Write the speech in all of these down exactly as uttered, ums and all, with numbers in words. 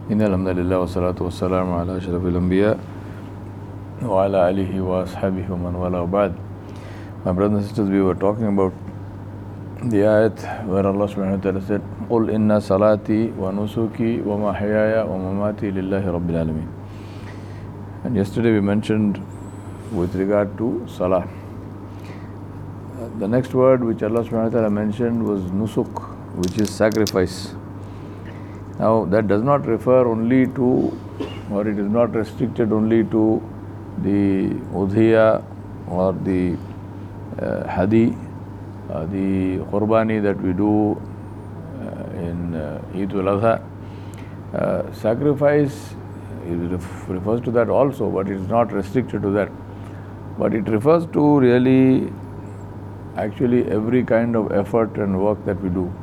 إن الحمد لله والصلاة والسلام على أشرف الأنبياء وعلى آله وأصحابه ومن والاه وبعد. My brothers and sisters, we were talking about the ayat where Allah subhanahu wa ta'ala said, قُلْ إِنَّ صَلَاتِي وَنُسُكِي وَمَحْيَايَ وَمَمَاتِي لِلَّهِ رَبِّ الْعَالَمِينَ. And yesterday we mentioned with regard to salah. The next word which Allah subhanahu wa ta'ala mentioned was nusuk, which is sacrifice. Now that does not refer only to, or it is not restricted only to the udhiya or the uh, hadi, uh, the qurbani that we do uh, in uh, Eid al-Adha. Uh, sacrifice it refers to that also, but it is not restricted to that. But it refers to really actually every kind of effort and work that we do.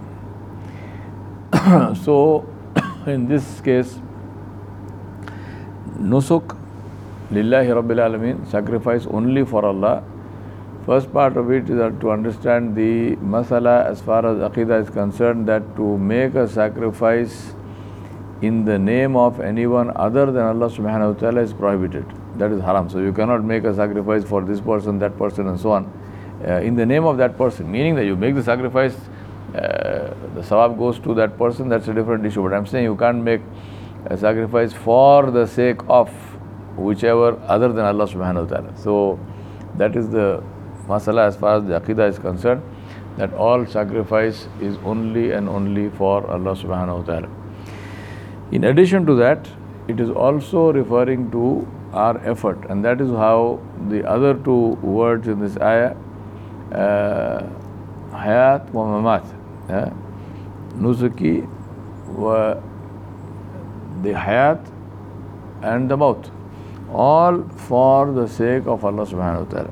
So in this case, nusuk lillahi rabbil alamin, sacrifice only for Allah. First part of it is that to understand the masala as far as aqidah is concerned, that to make a sacrifice in the name of anyone other than Allah subhanahu wa ta'ala is prohibited. That is haram. So you cannot make a sacrifice for this person, that person and so on uh, in the name of that person, meaning that you make the sacrifice, uh, the sawab goes to that person, that's a different issue. But I'm saying you can't make a sacrifice for the sake of whichever other than Allah subhanahu wa ta'ala. So that is the masala as far as the aqidah is concerned, that all sacrifice is only and only for Allah subhanahu wa ta'ala. In addition to that, it is also referring to our effort, and that is how the other two words in this ayah, uh, hayat wa mamat, uh, nusuki wa the hayat and the maut, all for the sake of Allah subhanahu wa ta'ala.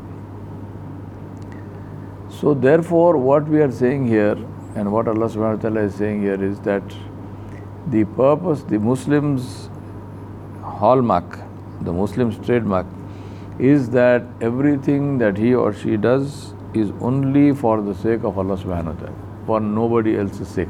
So therefore what we are saying here and what Allah subhanahu wa ta'ala is saying here is that the purpose, the Muslim's hallmark, the Muslim's trademark is that everything that he or she does is only for the sake of Allah subhanahu wa ta'ala, for nobody else's sake.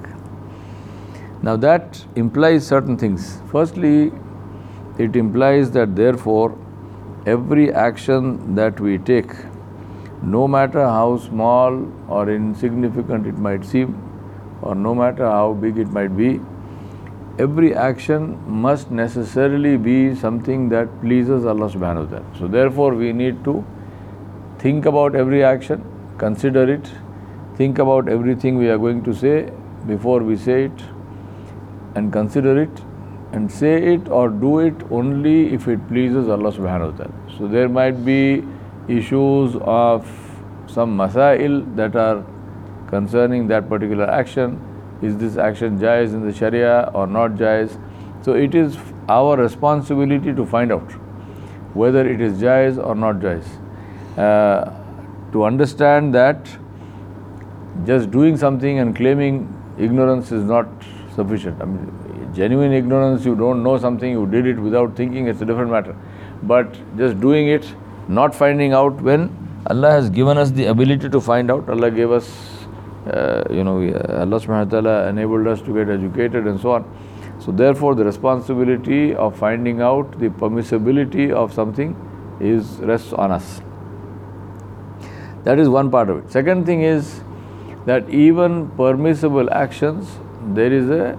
Now that implies certain things. Firstly, it implies that therefore every action that we take, no matter how small or insignificant it might seem, or no matter how big it might be, every action must necessarily be something that pleases Allah subhanahu wa ta'ala. So therefore we need to think about every action, consider it, think about everything we are going to say before we say it, and consider it, and say it or do it only if it pleases Allah subhanahu wa ta'ala. So there might be issues of some masail that are concerning that particular action. Is this action jaiz in the Sharia or not jaiz? So it is our responsibility to find out whether it is jaiz or not jaiz. Uh, to understand that just doing something and claiming ignorance is not sufficient. I mean, genuine ignorance, you don't know something, you did it without thinking, it's a different matter. But just doing it, not finding out, when Allah has given us the ability to find out, Allah gave us Uh, you know, Allah subhanahu wa ta'ala enabled us to get educated and so on. So therefore the responsibility of finding out the permissibility of something is rests on us. That is one part of it. Second thing is that even permissible actions, there is a,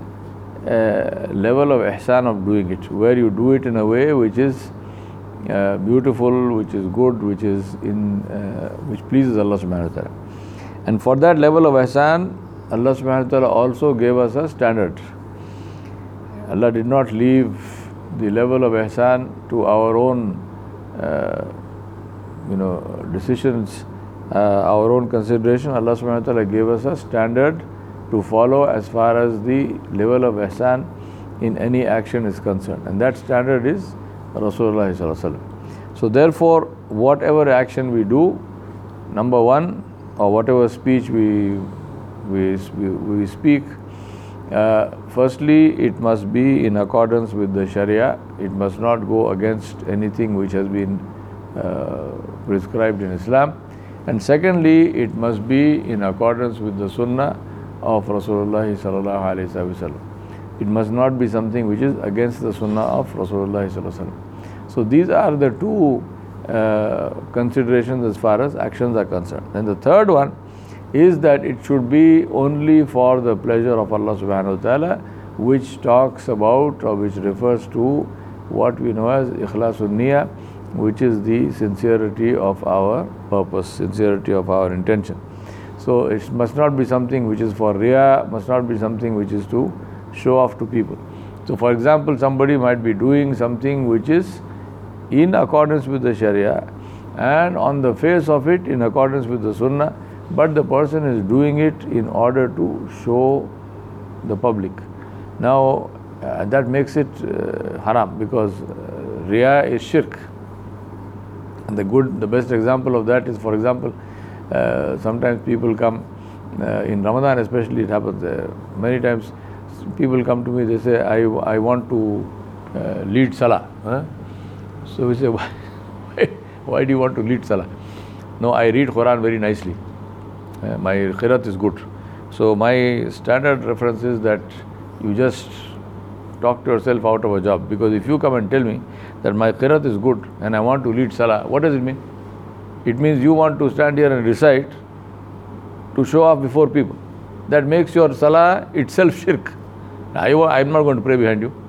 a level of ihsan of doing it, where you do it in a way which is uh, beautiful, which is good, which is in uh, which pleases Allah subhanahu wa ta'ala. And for that level of ihsan, Allah subhanahu wa ta'ala also gave us a standard. Allah did not leave the level of ihsan to our own uh, you know, decisions, uh, our own consideration. Allah subhanahu wa ta'ala gave us a standard to follow as far as the level of ihsan in any action is concerned. And that standard is Rasulullah sallallahu alaihi wasallam. So therefore, whatever action we do, number one, or whatever speech we we, we speak, uh, firstly it must be in accordance with the Sharia. It must not go against anything which has been uh, prescribed in Islam. And secondly, it must be in accordance with the Sunnah of Rasulullah sallallahu alaihi wasallam. It must not be something which is against the sunnah of Rasulullah sallallahu alaihi wasallam. So these are the two uh, considerations as far as actions are concerned. And the third one is that it should be only for the pleasure of Allah subhanahu wa ta'ala, which talks about or which refers to what we know as ikhlasun niyyah, which is the sincerity of our purpose, sincerity of our intention. So it must not be something which is for riya, must not be something which is to show off to people. So for example, somebody might be doing something which is in accordance with the Sharia and on the face of it in accordance with the Sunnah, but the person is doing it in order to show the public. Now uh, that makes it uh, haram, because uh, riya is shirk. And the good, the best example of that is, for example, uh, sometimes people come uh, in Ramadan, especially it happens uh, many times. People come to me, they say, I, I want to uh, lead Salah. Huh? So we say, why, why do you want to lead Salah? No, I read Quran very nicely. Uh, my qiraat is good. So my standard reference is that you just talk to yourself out of a job. Because if you come and tell me that my qiraat is good and I want to lead Salah, what does it mean? It means you want to stand here and recite to show off before people. That makes your Salah itself shirk. I, I'm not going to pray behind you.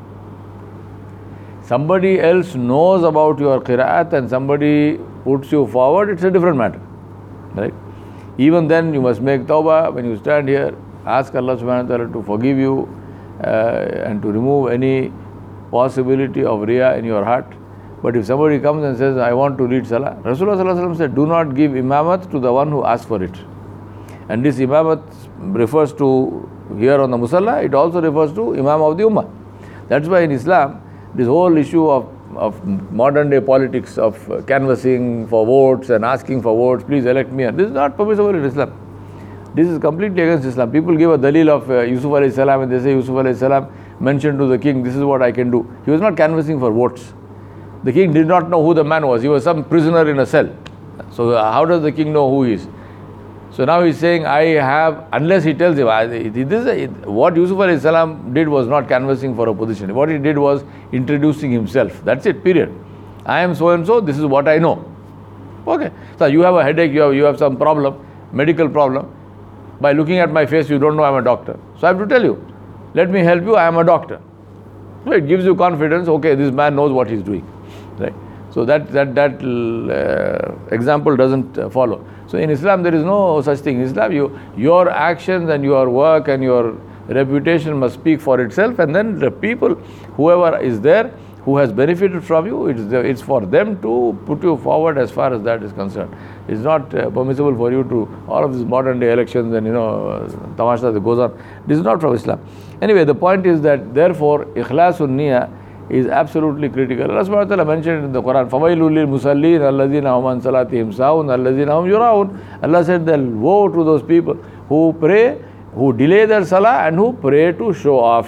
Somebody else knows about your qiraat and somebody puts you forward, it's a different matter. Right? Even then you must make tawbah when you stand here, ask Allah subhanahu wa ta'ala to forgive you uh, and to remove any possibility of riya in your heart. But if somebody comes and says, I want to lead Salah, Rasulullah sallallahu alaihi wasallam said, do not give imamat to the one who asks for it. And this imamat refers to, here on the Musalla, it also refers to Imam of the Ummah. That's why in Islam, this whole issue of, of modern day politics, of canvassing for votes and asking for votes, please elect me, this is not permissible in Islam. This is completely against Islam. People give a dalil of uh, Yusuf alayhi salam, and they say Yusuf alayhi salam mentioned to the king, this is what I can do. He was not canvassing for votes. The king did not know who the man was. He was some prisoner in a cell. So uh, how does the king know who he is? So now he's saying, I have, unless he tells him, this is, what Yusuf alayhi salam did was not canvassing for a position. What he did was introducing himself. That's it, period. I am so and so, this is what I know. Okay. So you have a headache, you have, you have some problem, medical problem. By looking at my face, you don't know I'm a doctor. So I have to tell you, let me help you, I am a doctor. So it gives you confidence, okay, this man knows what he's doing. Right? So that, that, that uh, example doesn't uh, follow. So in Islam, there is no such thing. In Islam, you, your actions and your work and your reputation must speak for itself, and then the people, whoever is there, who has benefited from you, it's, the, it's for them to put you forward as far as that is concerned. It's not uh, permissible for you to, all of these modern day elections and, you know, uh, tamasha that goes on. This is not from Islam. Anyway, the point is that, therefore, ikhlasun niyyah is absolutely critical. Allah subhanahu wa ta'ala mentioned in the Quran, فَوَيْلٌ لِلْمُصَلِّينَ الَّذِينَ هُمْ عَنْ صَلَاتِهِمْ سَاهُونَ الَّذِينَ هُمْ يُرَاءُونَ. Allah said that woe to those people who pray, who delay their salah and who pray to show off.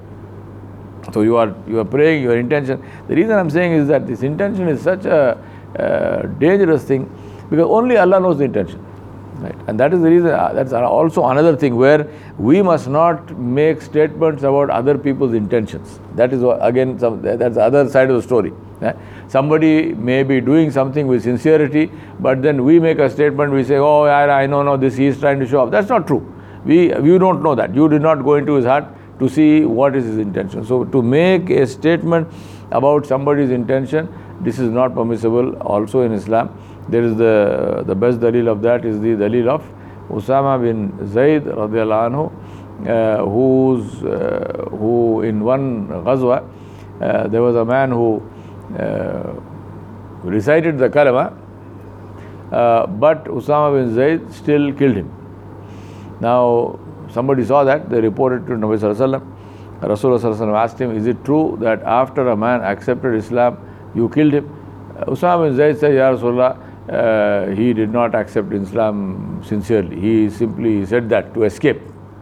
So you are you are praying, your intention. The reason I'm saying is that this intention is such a uh, dangerous thing, because only Allah knows the intention. Right? And that is the reason, uh, that's also another thing where we must not make statements about other people's intentions. That is, again, some, that's the other side of the story. Yeah? Somebody may be doing something with sincerity, but then we make a statement, we say, oh, I, I know, no, this he is trying to show off. That's not true. We, you don't know that. You did not go into his heart to see what is his intention. So to make a statement about somebody's intention, this is not permissible also in Islam. There is the the best dalil of that is the dalil of Usama bin Zayd radiallahu anhu, uh, who's, uh, who in one ghazwa, uh, there was a man who uh, recited the kalama, uh, but Usama bin Zayd still killed him. Now, somebody saw that, they reported to Nabi sallallahu alaihi wasallam. Rasulullah sallallahu alaihi wasallam asked him, is it true that after a man accepted Islam, you killed him? Uh, Usama bin Zayd said, Ya Rasulullah, uh, he did not accept Islam sincerely. He simply said that to escape.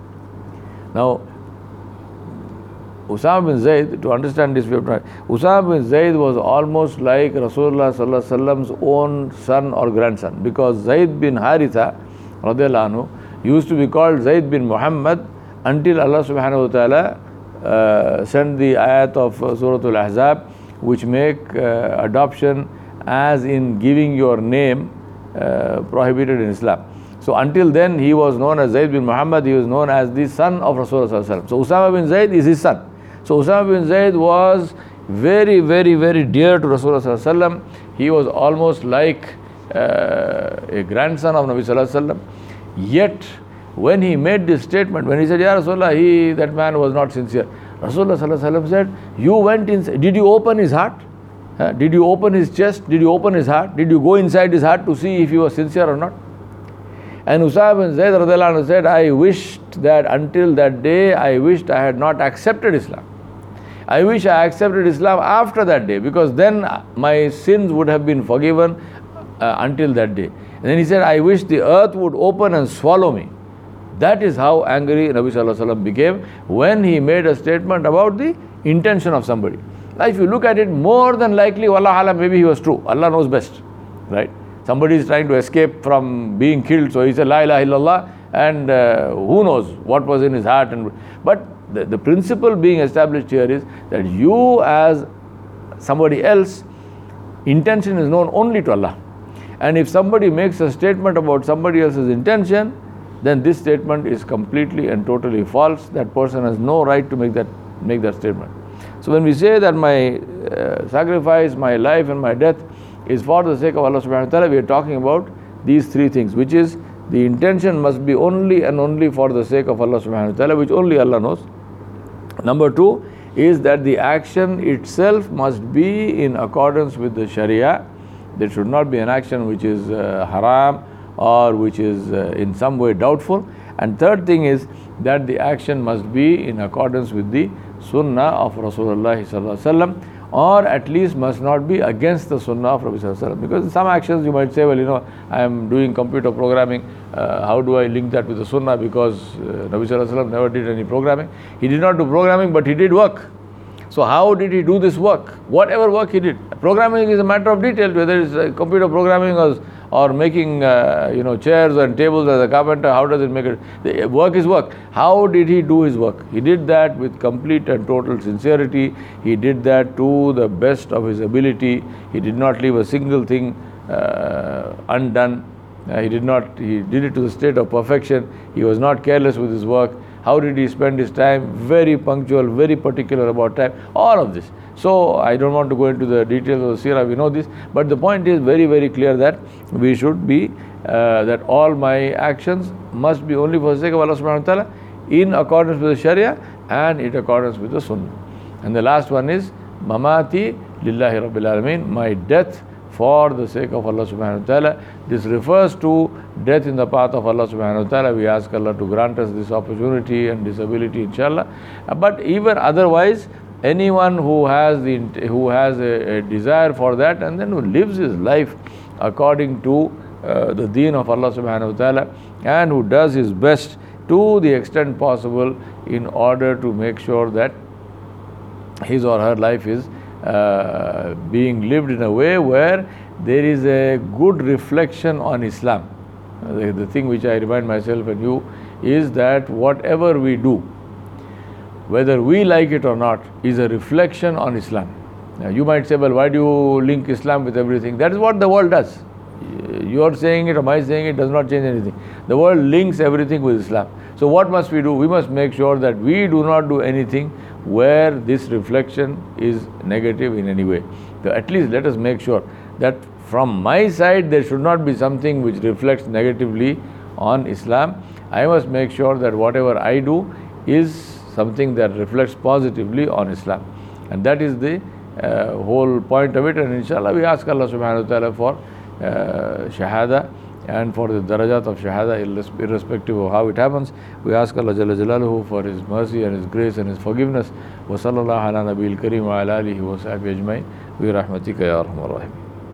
Now, Usama bin Zayd, to understand this, we have to, Usama bin Zayd was almost like Rasulullah sallallahu alaihi wasallam's own son or grandson, because Zayd bin Haritha radiallahu anhu used to be called Zayd bin Muhammad until Allah subhanahu wa ta'ala uh, sent the ayat of uh, Surah Al-Ahzab, which make uh, adoption as in giving your name uh, prohibited in Islam. So until then he was known as Zayd bin Muhammad, he was known as the son of Rasulullah. So Usama bin Zayd is his son. So Usama bin Zayd was very, very, very dear to Rasulullah. He was almost like uh, a grandson of Nabi Sallallahu Alaihi Wasallam. Yet when he made this statement, when he said, Ya Rasulullah, he, that man was not sincere. Rasulullah Sallallahu Alaihi Wasallam said, you went in, did you open his heart? Uh, did you open his chest? Did you open his heart? Did you go inside his heart to see if he was sincere or not? And Usama bin Zayd radiallahu anhu said, I wished that until that day, I wished I had not accepted Islam. I wish I accepted Islam after that day, because then my sins would have been forgiven uh, until that day. And then he said, I wish the earth would open and swallow me. That is how angry Nabi Sallallahu Alaihi Wasallam became when he made a statement about the intention of somebody. Now if you look at it, more than likely, wallahu alam, maybe he was true. Allah knows best, right? Somebody is trying to escape from being killed, so he said, La ilaha illallah, and uh, who knows what was in his heart. And But the, the principle being established here is that you as somebody else, intention is known only to Allah. And if somebody makes a statement about somebody else's intention, then this statement is completely and totally false. That person has no right to make that, make that statement. So when we say that my uh, sacrifice, my life and my death is for the sake of Allah subhanahu wa ta'ala, we are talking about these three things, which is the intention must be only and only for the sake of Allah subhanahu wa ta'ala, which only Allah knows. Number two is that the action itself must be in accordance with the Sharia. There should not be an action which is uh, haram or which is uh, in some way doubtful. And third thing is that the action must be in accordance with the Sunnah of Rasulullah sallallahu alaihi wasallam, or at least must not be against the Sunnah of Rasulullah sallallahu alaihi wasallam. Because in some actions you might say, well, you know, I am doing computer programming, uh, how do I link that with the Sunnah? Because uh, Nabi sallallahu alaihi wasallam never did any programming. He did not do programming, but he did work. So how did he do this work? Whatever work he did. Programming is a matter of detail, whether it's uh, computer programming or, or making uh, you know, chairs and tables as a carpenter, how does it make it? The work is work. How did he do his work? He did that with complete and total sincerity. He did that to the best of his ability. He did not leave a single thing uh, undone. Uh, he did not, he did it to the state of perfection. He was not careless with his work. How did he spend his time? Very punctual, very particular about time. All of this. So I don't want to go into the details of the seerah, we know this. But the point is very, very clear that we should be, uh, that all my actions must be only for the sake of Allah subhanahu wa ta'ala, in accordance with the Sharia and in accordance with the Sunnah. And the last one is, Mamati lillahi rabbil alameen, my death for the sake of Allah subhanahu wa ta'ala. This refers to death in the path of Allah subhanahu wa ta'ala. We ask Allah to grant us this opportunity and this ability, inshallah. But even otherwise, anyone who has the who has a, a desire for that and then who lives his life according to uh, the deen of Allah subhanahu wa ta'ala, and who does his best to the extent possible in order to make sure that his or her life is uh, being lived in a way where there is a good reflection on Islam. Uh, the, the thing which I remind myself and you is that whatever we do, whether we like it or not, is a reflection on Islam. Now you might say, well, why do you link Islam with everything? That is what the world does. You are saying it or my saying it does not change anything. The world links everything with Islam. So what must we do? We must make sure that we do not do anything where this reflection is negative in any way. So at least let us make sure that from my side there should not be something which reflects negatively on Islam. I must make sure that whatever I do is something that reflects positively on Islam. And that is the uh, whole point of it. And inshallah we ask Allah subhanahu wa ta'ala for uh, shahada and for the darajat of shahada, irrespective of how it happens. We ask Allah Jalla Jalaluhu for His mercy and His grace and His forgiveness. Wa sallallahu ala nabiyil kareem wa ala alihi wa sahbihi ajma'in. Bi rahmatika ya arhamar rahimin.